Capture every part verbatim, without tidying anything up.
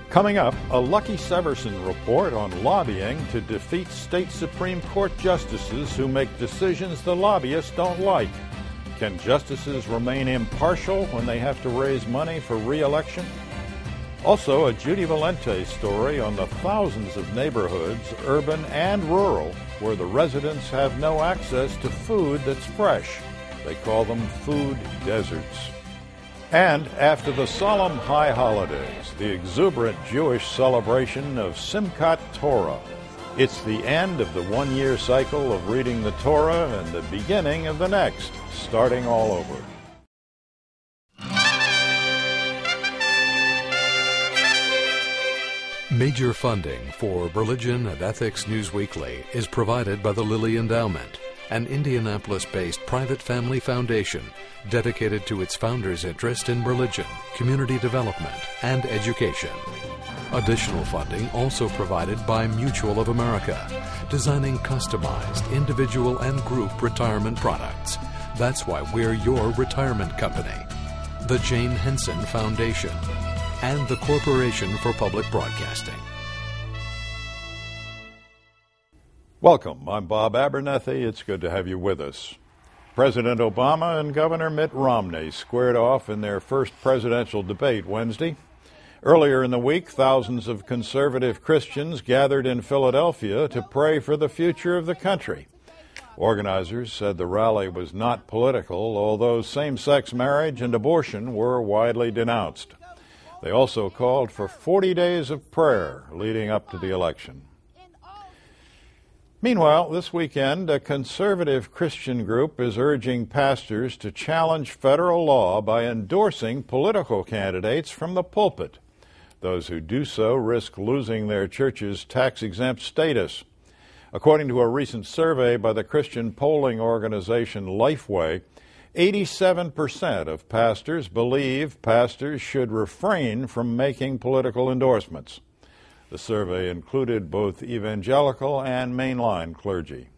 Coming up, a Lucky Severson report on lobbying to defeat state Supreme Court justices who make decisions the lobbyists don't like. Can justices remain impartial when they have to raise money for re-election? Also, a Judy Valente story on the thousands of neighborhoods, urban and rural, where the residents have no access to food that's fresh. They call them food deserts. And after the solemn high holidays, the exuberant Jewish celebration of Simchat Torah. It's the end of the one-year cycle of reading the Torah and the beginning of the next, starting all over. Major funding for Religion and Ethics News Weekly is provided by the Lilly Endowment, an Indianapolis-based private family foundation dedicated to its founders' interest in religion, community development, and education. Additional funding also provided by Mutual of America, designing customized individual and group retirement products. That's why we're your retirement company. The Jane Henson Foundation and the Corporation for Public Broadcasting. Welcome. I'm Bob Abernethy. It's good to have you with us. President Obama and Governor Mitt Romney squared off in their first presidential debate Wednesday. Earlier in the week, thousands of conservative Christians gathered in Philadelphia to pray for the future of the country. Organizers said the rally was not political, although same-sex marriage and abortion were widely denounced. They also called for forty days of prayer leading up to the election. Meanwhile, this weekend, a conservative Christian group is urging pastors to challenge federal law by endorsing political candidates from the pulpit. Those who do so risk losing their church's tax-exempt status. According to a recent survey by the Christian polling organization Lifeway, eighty-seven percent of pastors believe pastors should refrain from making political endorsements. The survey included both evangelical and mainline clergy.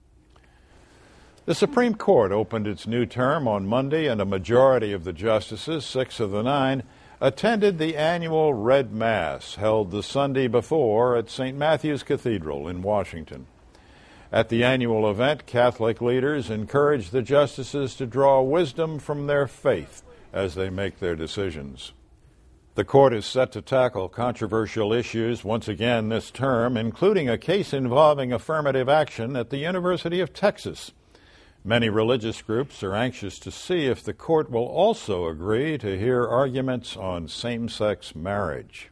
The Supreme Court opened its new term on Monday, and a majority of the justices, six of the nine, attended the annual Red Mass held the Sunday before at Saint Matthew's Cathedral in Washington. At the annual event, Catholic leaders encouraged the justices to draw wisdom from their faith as they make their decisions. The court is set to tackle controversial issues once again this term, including a case involving affirmative action at the University of Texas. Many religious groups are anxious to see if the court will also agree to hear arguments on same-sex marriage.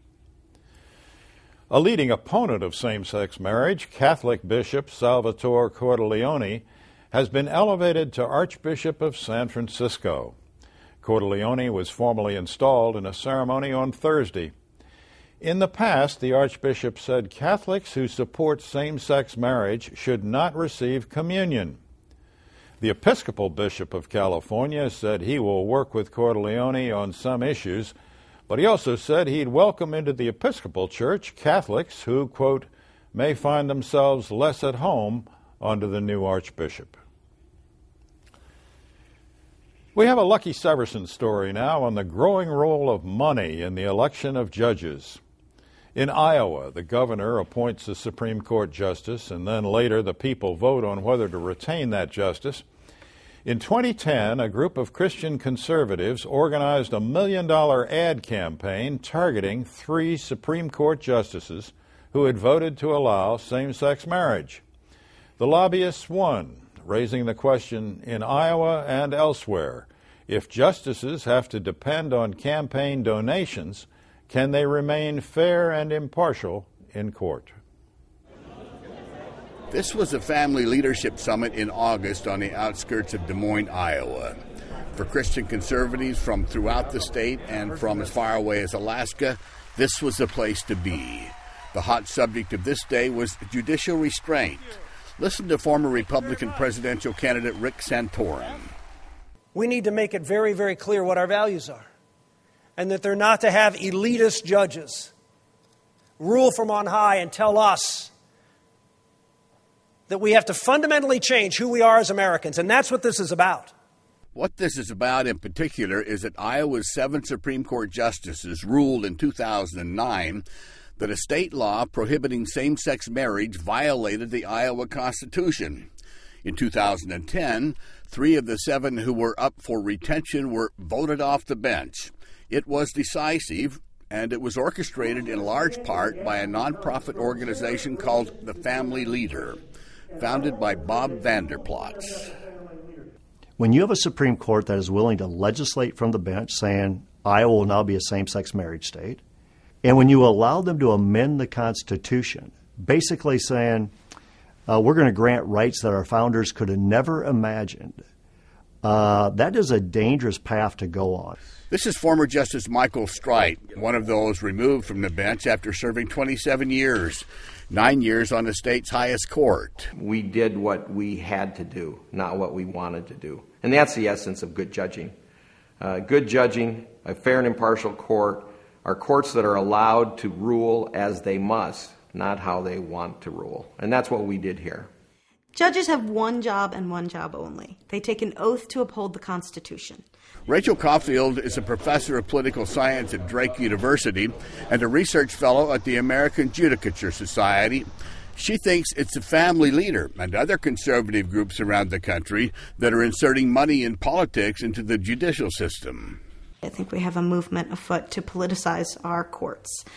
A leading opponent of same-sex marriage, Catholic Bishop Salvatore Cordileone, has been elevated to Archbishop of San Francisco. Cordileone was formally installed in a ceremony on Thursday. In the past, the Archbishop said Catholics who support same-sex marriage should not receive communion. The Episcopal Bishop of California said he will work with Cordileone on some issues, but he also said he'd welcome into the Episcopal Church Catholics who, quote, may find themselves less at home under the new Archbishop. We have a Lucky Severson story now on the growing role of money in the election of judges. In Iowa, the governor appoints a Supreme Court justice, and then later the people vote on whether to retain that justice. In twenty ten, a group of Christian conservatives organized a million-dollar ad campaign targeting three Supreme Court justices who had voted to allow same-sex marriage. The lobbyists won, raising the question in Iowa and elsewhere. If justices have to depend on campaign donations, can they remain fair and impartial in court? This was a family leadership summit in August on the outskirts of Des Moines, Iowa. For Christian conservatives from throughout the state and from as far away as Alaska, this was the place to be. The hot subject of this day was judicial restraint. Listen to former Republican presidential candidate Rick Santorum. We need to make it very, very clear what our values are, and that they're not to have elitist judges rule from on high and tell us that we have to fundamentally change who we are as Americans, and that's what this is about. What this is about in particular is that Iowa's seven Supreme Court justices ruled in two thousand nine that a state law prohibiting same-sex marriage violated the Iowa Constitution. In two thousand ten, three of the seven who were up for retention were voted off the bench. It was decisive, and it was orchestrated in large part by a nonprofit organization called the Family Leader, founded by Bob Vander Plaats. When you have a Supreme Court that is willing to legislate from the bench saying Iowa will now be a same-sex marriage state, and when you allow them to amend the Constitution, basically saying uh, we're going to grant rights that our founders could have never imagined, uh, that is a dangerous path to go on. This is former Justice Michael Streit, one of those removed from the bench after serving twenty-seven years, nine years on the state's highest court. We did what we had to do, not what we wanted to do. And that's the essence of good judging. Uh, good judging, a fair and impartial court, are courts that are allowed to rule as they must, not how they want to rule. And that's what we did here. Judges have one job and one job only. They take an oath to uphold the Constitution. Rachel Caulfield is a professor of political science at Drake University and a research fellow at the American Judicature Society. She thinks it's the Family Leader and other conservative groups around the country that are inserting money in politics into the judicial system. I think we have a movement afoot to politicize our courts.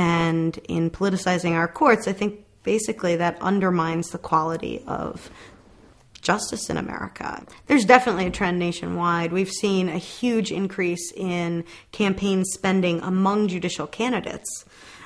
And in politicizing our courts, I think basically that undermines the quality of justice in America. There's definitely a trend nationwide. We've seen a huge increase in campaign spending among judicial candidates,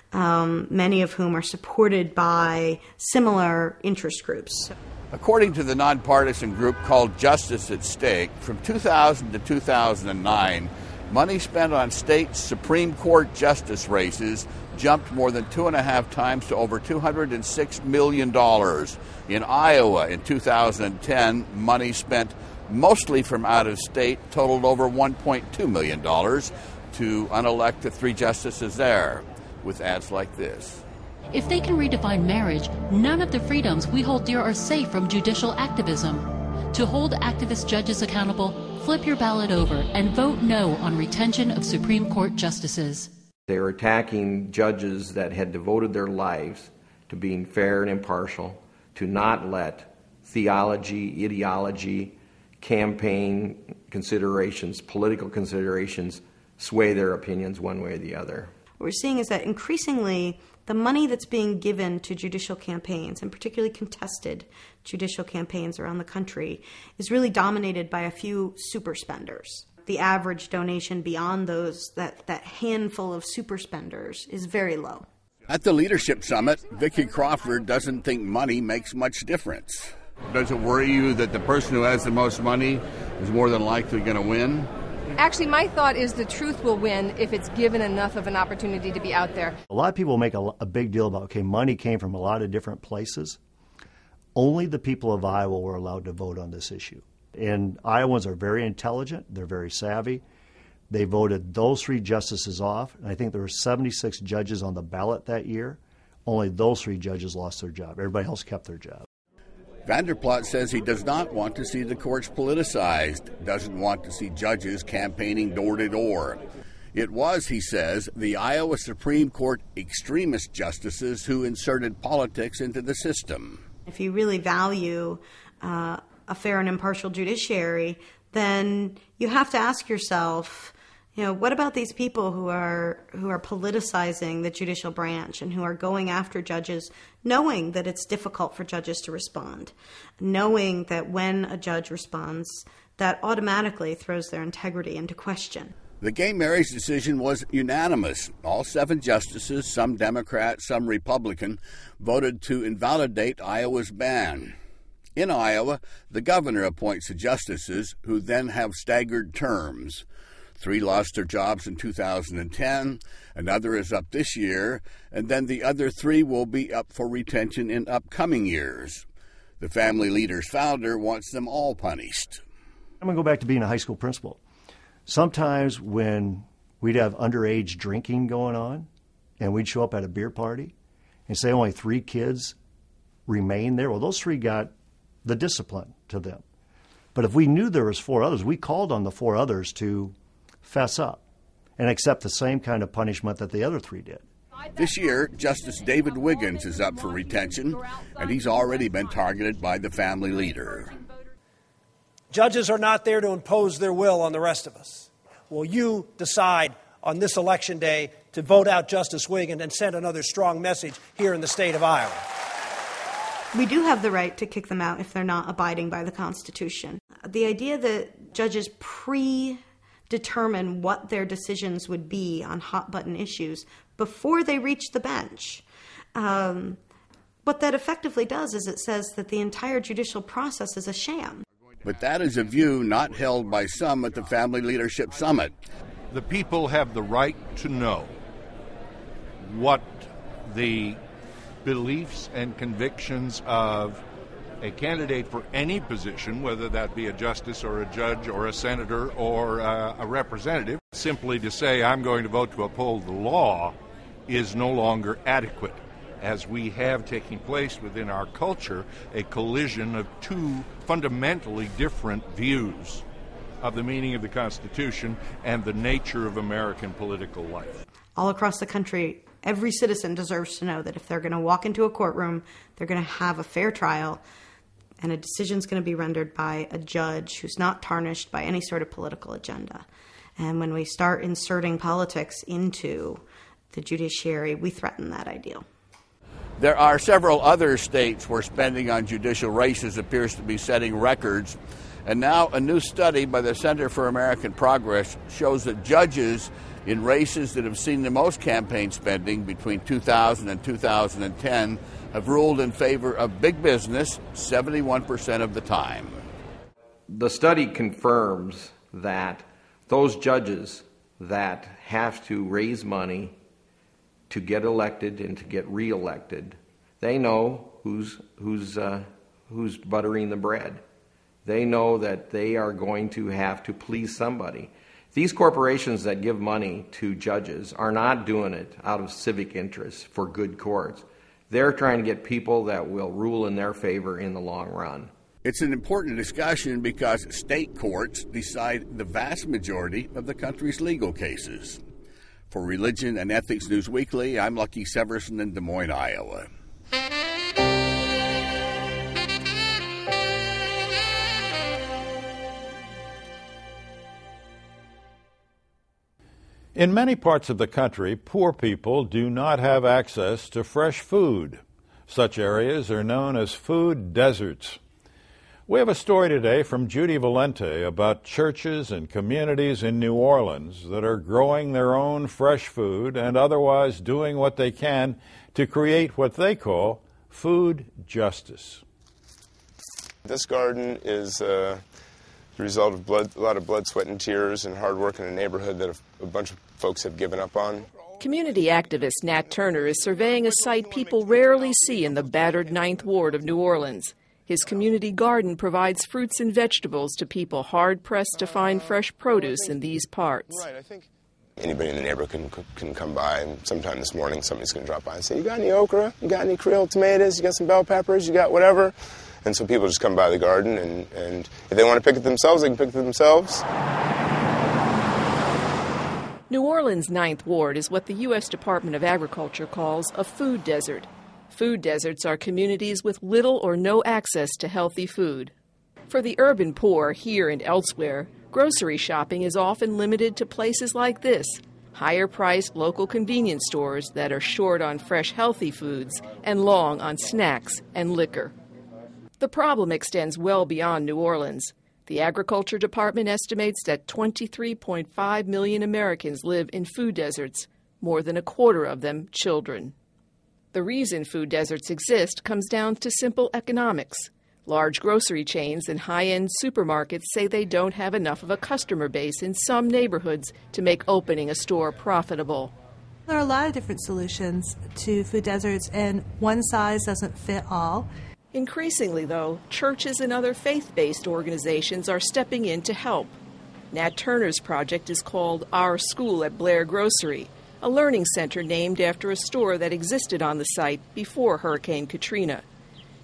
um, many of whom are supported by similar interest groups. According to the nonpartisan group called Justice at Stake, from two thousand to two thousand nine, money spent on state Supreme Court justice races jumped more than two and a half times to over two hundred six million dollars. In Iowa in two thousand ten, money spent mostly from out of state totaled over one point two million dollars to unelect the three justices there, with ads like this. If they can redefine marriage, none of the freedoms we hold dear are safe from judicial activism. To hold activist judges accountable, flip your ballot over and vote no on retention of Supreme Court justices. They were attacking judges that had devoted their lives to being fair and impartial, to not let theology, ideology, campaign considerations, political considerations sway their opinions one way or the other. What we're seeing is that increasingly the money that's being given to judicial campaigns, and particularly contested judicial campaigns around the country, is really dominated by a few super spenders. The average donation beyond those, that, that handful of super spenders, is very low. At the Leadership Summit, Vicki Crawford doesn't think money makes much difference. Does it worry you that the person who has the most money is more than likely going to win? Actually, my thought is the truth will win if it's given enough of an opportunity to be out there. A lot of people make a, a big deal about, okay, money came from a lot of different places. Only the people of Iowa were allowed to vote on this issue. And Iowans are very intelligent. They're very savvy. They voted those three justices off. And I think there were seventy-six judges on the ballot that year. Only those three judges lost their job. Everybody else kept their job. Vander Plaats says he does not want to see the courts politicized, doesn't want to see judges campaigning door to door. It was, he says, the Iowa Supreme Court extremist justices who inserted politics into the system. If you really value uh, a fair and impartial judiciary, then you have to ask yourself, you know, what about these people who are who are politicizing the judicial branch and who are going after judges, knowing that it's difficult for judges to respond, knowing that when a judge responds, that automatically throws their integrity into question. The gay marriage decision was unanimous. All seven justices, some Democrat, some Republican, voted to invalidate Iowa's ban. In Iowa, the governor appoints the justices, who then have staggered terms. Three lost their jobs in two thousand ten, another is up this year, and then the other three will be up for retention in upcoming years. The Family Leader's founder wants them all punished. I'm going to go back to being a high school principal. Sometimes when we'd have underage drinking going on, and we'd show up at a beer party and say only three kids remain there, well, those three got the discipline to them. But if we knew there was four others, we called on the four others to fess up and accept the same kind of punishment that the other three did. This year, Justice David Wiggins is up for retention, and he's already been targeted by the family leader. Judges are not there to impose their will on the rest of us. Will you decide on this election day to vote out Justice Wiggins and send another strong message here in the state of Iowa? We do have the right to kick them out if they're not abiding by the Constitution. The idea that judges predetermine what their decisions would be on hot-button issues before they reach the bench, um, what that effectively does is it says that the entire judicial process is a sham. But that is a view not held by some at the Family Leadership Summit. The people have the right to know what the beliefs and convictions of a candidate for any position, whether that be a justice or a judge or a senator or uh, a representative. Simply to say I'm going to vote to uphold the law is no longer adequate, as we have taking place within our culture a collision of two fundamentally different views of the meaning of the Constitution and the nature of American political life. All across the country, every citizen deserves to know that if they're going to walk into a courtroom, they're going to have a fair trial, and a decision's going to be rendered by a judge who's not tarnished by any sort of political agenda. And when we start inserting politics into the judiciary, we threaten that ideal. There are several other states where spending on judicial races appears to be setting records. And now a new study by the Center for American Progress shows that judges in races that have seen the most campaign spending between two thousand and two thousand ten have ruled in favor of big business seventy-one percent of the time. The study confirms that those judges that have to raise money to get elected and to get reelected, they know who's who's uh, who's buttering the bread. They know that they are going to have to please somebody. These corporations that give money to judges are not doing it out of civic interest for good courts. They're trying to get people that will rule in their favor in the long run. It's an important discussion because state courts decide the vast majority of the country's legal cases. For Religion and Ethics News Weekly, I'm Lucky Severson in Des Moines, Iowa. In many parts of the country, poor people do not have access to fresh food. Such areas are known as food deserts. We have a story today from Judy Valente about churches and communities in New Orleans that are growing their own fresh food and otherwise doing what they can to create what they call food justice. This garden is uh, the result of blood, a lot of blood, sweat, and tears and hard work in a neighborhood that a bunch of folks have given up on. Community activist Nat Turner is surveying a site people rarely see in the battered Ninth Ward of New Orleans. His community garden provides fruits and vegetables to people hard-pressed to find fresh produce in these parts. Right, I think anybody in the neighborhood can, can come by, and sometime this morning somebody's going to drop by and say, you got any okra? You got any Creole tomatoes? You got some bell peppers? You got whatever? And so people just come by the garden, and, and if they want to pick it themselves, they can pick it themselves. New Orleans' Ninth Ward is what the U S Department of Agriculture calls a food desert. Food deserts are communities with little or no access to healthy food. For the urban poor here and elsewhere, grocery shopping is often limited to places like this, higher-priced local convenience stores that are short on fresh, healthy foods and long on snacks and liquor. The problem extends well beyond New Orleans. The Agriculture Department estimates that twenty-three point five million Americans live in food deserts, more than a quarter of them children. The reason food deserts exist comes down to simple economics. Large grocery chains and high-end supermarkets say they don't have enough of a customer base in some neighborhoods to make opening a store profitable. There are a lot of different solutions to food deserts, and one size doesn't fit all. Increasingly, though, churches and other faith-based organizations are stepping in to help. Nat Turner's project is called Our School at Blair Grocery, a learning center named after a store that existed on the site before Hurricane Katrina.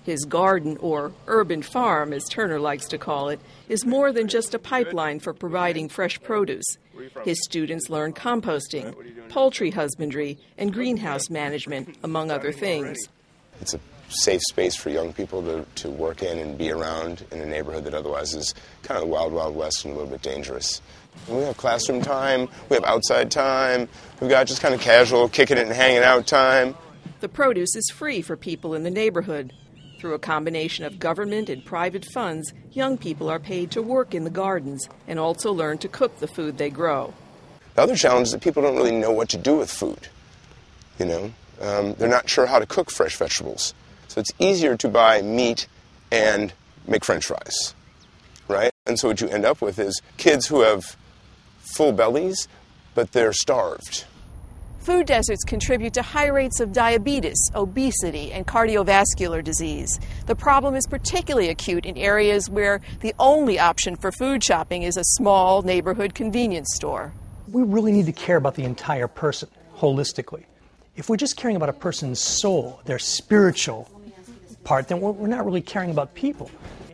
His garden, or urban farm, as Turner likes to call it, is more than just a pipeline for providing fresh produce. His students learn composting, poultry husbandry, and greenhouse management, among other things. It's a safe space for young people to, to work in and be around in a neighborhood that otherwise is kind of the wild, wild west and a little bit dangerous. And we have classroom time, we have outside time, we've got just kind of casual kicking it and hanging out time. The produce is free for people in the neighborhood. Through a combination of government and private funds, young people are paid to work in the gardens and also learn to cook the food they grow. The other challenge is that people don't really know what to do with food. You know, um, they're not sure how to cook fresh vegetables. So it's easier to buy meat and make French fries, right? And so what you end up with is kids who have full bellies, but they're starved. Food deserts contribute to high rates of diabetes, obesity, and cardiovascular disease. The problem is particularly acute in areas where the only option for food shopping is a small neighborhood convenience store. We really need to care about the entire person, holistically. If we're just caring about a person's soul, their spiritual part, then we're not really caring about people.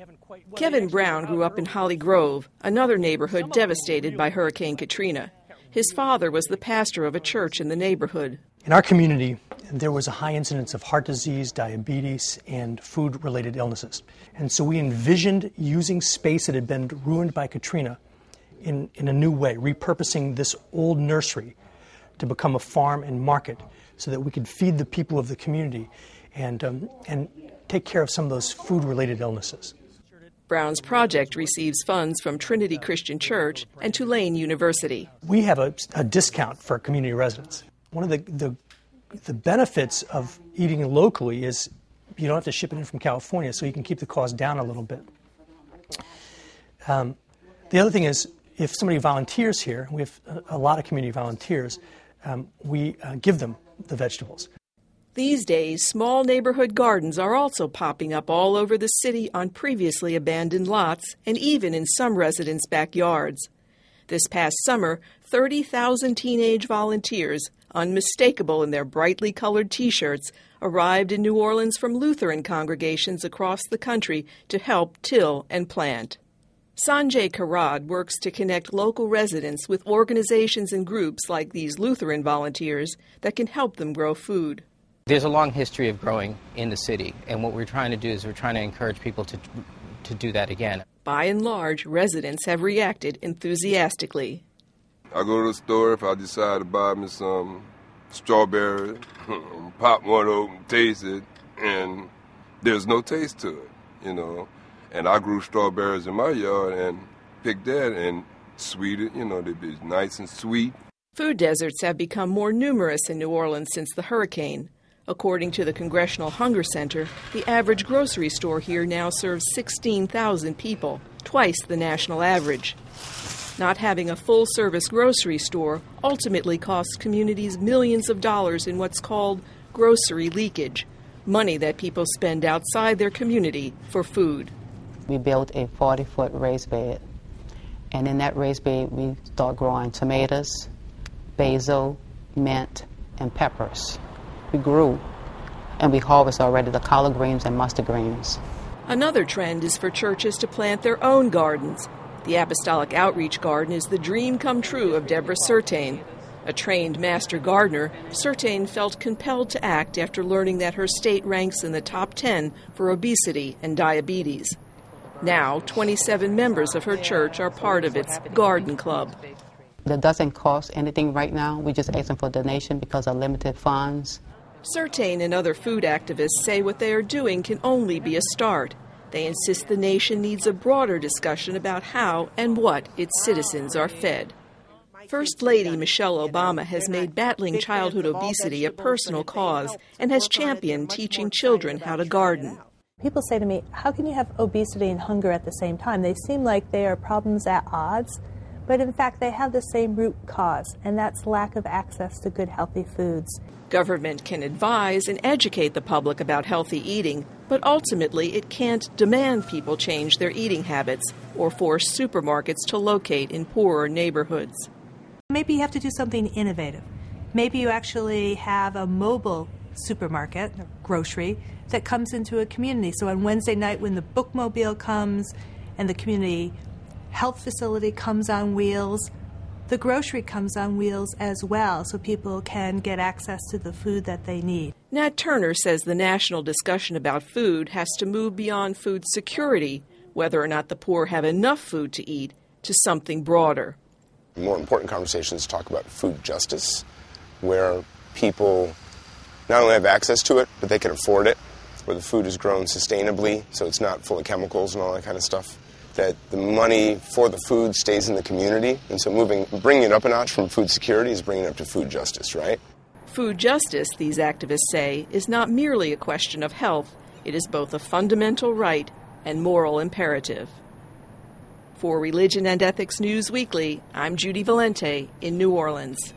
Kevin Brown grew up in Holly Grove, another neighborhood devastated by Hurricane Katrina. His father was the pastor of a church in the neighborhood. In our community, there was a high incidence of heart disease, diabetes, and food-related illnesses. And so we envisioned using space that had been ruined by Katrina in, in a new way, repurposing this old nursery to become a farm and market so that we could feed the people of the community and, um, and take care of some of those food-related illnesses. Brown's project receives funds from Trinity Christian Church and Tulane University. We have a, a discount for community residents. One of the, the, the benefits of eating locally is you don't have to ship it in from California, so you can keep the cost down a little bit. Um, the other thing is, if somebody volunteers here, we have a, a lot of community volunteers, um, we uh, give them the vegetables. These days, small neighborhood gardens are also popping up all over the city on previously abandoned lots and even in some residents' backyards. This past summer, thirty thousand teenage volunteers, unmistakable in their brightly colored T-shirts, arrived in New Orleans from Lutheran congregations across the country to help till and plant. Sanjay Karad works to connect local residents with organizations and groups like these Lutheran volunteers that can help them grow food. There's a long history of growing in the city, and what we're trying to do is we're trying to encourage people to to do that again. By and large, residents have reacted enthusiastically. I go to the store if I decide to buy me some strawberry, pop one open, taste it, and there's no taste to it, you know. And I grew strawberries in my yard and picked that and sweeted, you know, they'd be nice and sweet. Food deserts have become more numerous in New Orleans since the hurricane. According to the Congressional Hunger Center, the average grocery store here now serves sixteen thousand people, twice the national average. Not having a full-service grocery store ultimately costs communities millions of dollars in what's called grocery leakage, money that people spend outside their community for food. We built a forty-foot raised bed, and in that raised bed we start growing tomatoes, basil, mint, and peppers. We grew, and we harvest already the collard greens and mustard greens. Another trend is for churches to plant their own gardens. The Apostolic Outreach Garden is the dream come true of Deborah Sertain. A trained master gardener, Sertain felt compelled to act after learning that her state ranks in the top ten for obesity and diabetes. Now, twenty-seven members of her church are part of its garden club. That doesn't cost anything right now. We just ask them for donation because of limited funds. Sertain and other food activists say what they are doing can only be a start. They insist the nation needs a broader discussion about how and what its citizens are fed. First Lady Michelle Obama has made battling childhood obesity a personal cause and has championed teaching children how to garden. People say to me, how can you have obesity and hunger at the same time? They seem like they are problems at odds, but in fact they have the same root cause, and that's lack of access to good, healthy foods. Government can advise and educate the public about healthy eating, but ultimately it can't demand people change their eating habits or force supermarkets to locate in poorer neighborhoods. Maybe you have to do something innovative. Maybe you actually have a mobile supermarket, or grocery, that comes into a community. So on Wednesday night when the bookmobile comes and the community health facility comes on wheels, the grocery comes on wheels as well, so people can get access to the food that they need. Nat Turner says the national discussion about food has to move beyond food security, whether or not the poor have enough food to eat, to something broader. The more important conversations talk about food justice, where people not only have access to it, but they can afford it, where the food is grown sustainably, so it's not full of chemicals and all that kind of stuff, that the money for the food stays in the community, and so moving, bringing it up a notch from food security is bringing it up to food justice, right? Food justice, these activists say, is not merely a question of health. It is both a fundamental right and moral imperative. For Religion and Ethics News Weekly, I'm Judy Valente in New Orleans.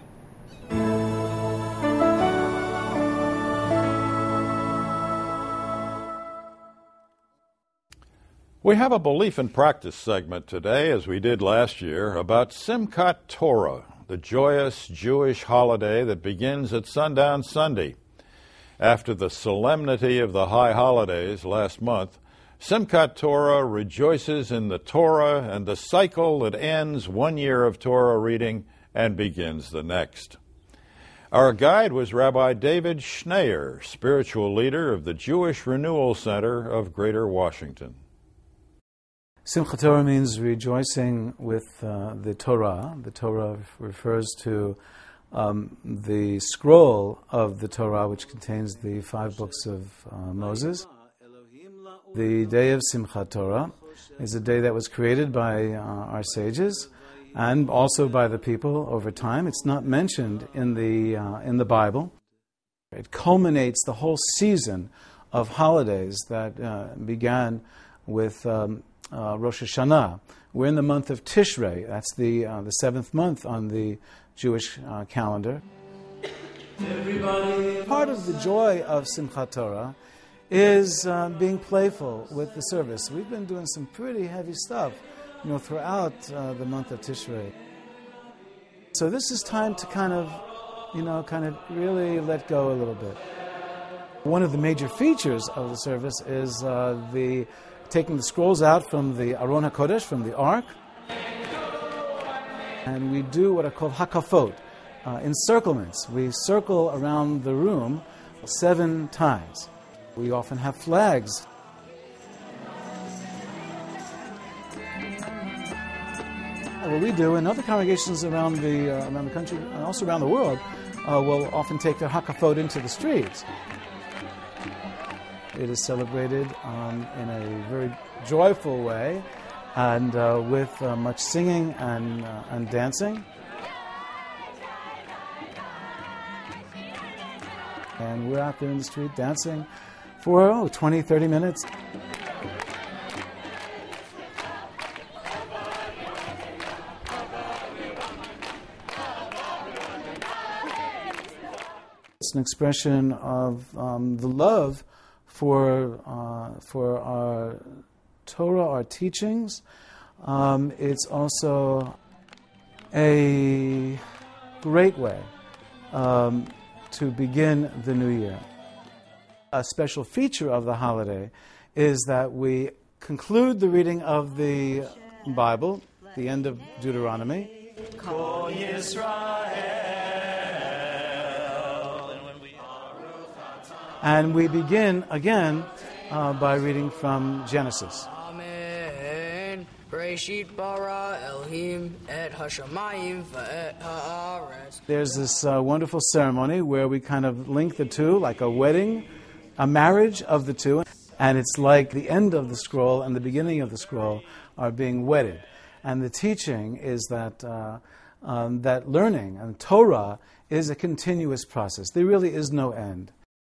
We have a belief and practice segment today, as we did last year, about Simchat Torah, the joyous Jewish holiday that begins at sundown Sunday. After the solemnity of the high holidays last month, Simchat Torah rejoices in the Torah and the cycle that ends one year of Torah reading and begins the next. Our guide was Rabbi David Schneier, spiritual leader of the Jewish Renewal Center of Greater Washington. Simchat Torah means rejoicing with uh, the Torah. The Torah refers to um, the scroll of the Torah, which contains the five books of uh, Moses. The day of Simchat Torah is a day that was created by uh, our sages and also by the people over time. It's not mentioned in the uh, in the Bible. It culminates the whole season of holidays that uh, began with Um, Uh, Rosh Hashanah. We're in the month of Tishrei. That's the uh, the seventh month on the Jewish uh, calendar. Everybody. Part of the joy of Simchat Torah is uh, being playful with the service. We've been doing some pretty heavy stuff, you know, throughout uh, the month of Tishrei. So this is time to kind of, you know, kind of really let go a little bit. One of the major features of the service is uh, the taking the scrolls out from the Aron HaKodesh, from the Ark, and we do what are called hakafot, uh, encirclements. We circle around the room seven times. We often have flags. And what we do, and other congregations around the uh, around the country and also around the world, uh, will often take their hakafot into the streets. It is celebrated um, in a very joyful way, and uh, with uh, much singing and uh, and dancing. And we're out there in the street dancing for oh, twenty, thirty minutes. It's an expression of um, the love for uh, for our Torah, our teachings. Um, it's also a great way um, to begin the new year. A special feature of the holiday is that we conclude the reading of the Bible, the end of Deuteronomy. And we begin again uh, by reading from Genesis. Amen. There's this uh, wonderful ceremony where we kind of link the two, like a wedding, a marriage of the two. And it's like the end of the scroll and the beginning of the scroll are being wedded. And the teaching is that uh, um, that learning and Torah is a continuous process. There really is no end.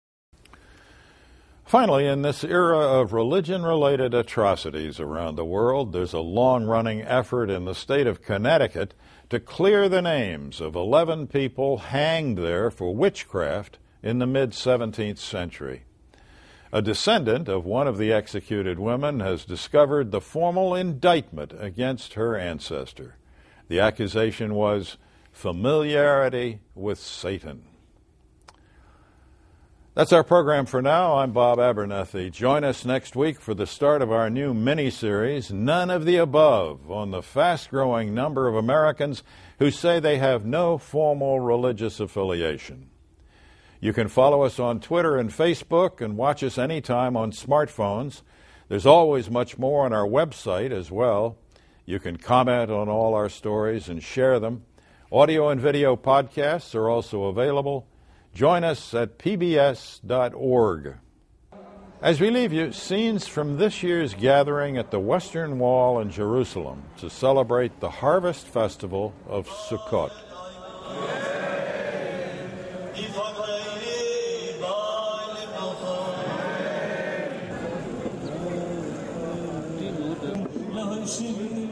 Finally, in this era of religion-related atrocities around the world, there's a long-running effort in the state of Connecticut to clear the names of eleven people hanged there for witchcraft in the mid-seventeenth century. A descendant of one of the executed women has discovered the formal indictment against her ancestor. The accusation was familiarity with Satan. That's our program for now. I'm Bob Abernethy. Join us next week for the start of our new mini-series, None of the Above, on the fast-growing number of Americans who say they have no formal religious affiliation. You can follow us on Twitter and Facebook and watch us anytime on smartphones. There's always much more on our website as well. You can comment on all our stories and share them. Audio and video podcasts are also available. Join us at p b s dot org. As we leave you, scenes from this year's gathering at the Western Wall in Jerusalem to celebrate the Harvest Festival of Sukkot. She